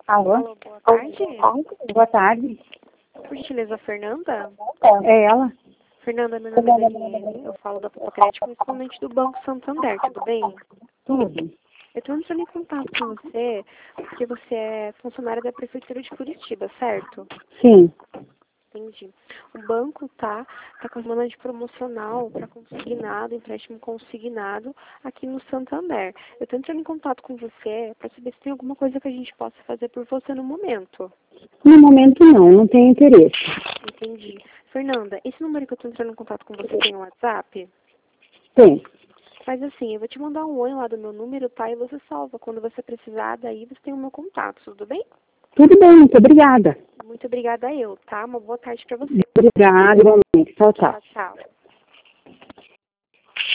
Alô? Alô, boa tarde. Boa tarde. Por gentileza, Fernanda? É ela? Fernanda, meu nome é Daniele, eu falo da Popocrédito, principalmente do Banco Santander, tudo bem? Tudo. Eu estou entrando em contato com você porque você é funcionária da Prefeitura de Curitiba, certo? Sim. Entendi. O banco tá com a semana de promocional para consignado, empréstimo consignado aqui no Santander. Eu estou entrando em contato com você para saber se tem alguma coisa que a gente possa fazer por você no momento. No momento não tenho interesse. Entendi. Fernanda, esse número que eu estou entrando em contato com você tem um WhatsApp? Tem. Mas assim, eu vou te mandar um oi lá do meu número, tá? E você salva. Quando você precisar, daí você tem o meu contato, tudo bem? Tudo bem, muito obrigada. Muito obrigada a eu, tá? Uma boa tarde pra você. Obrigada, igualmente. Tchau, tchau. Tchau, tchau.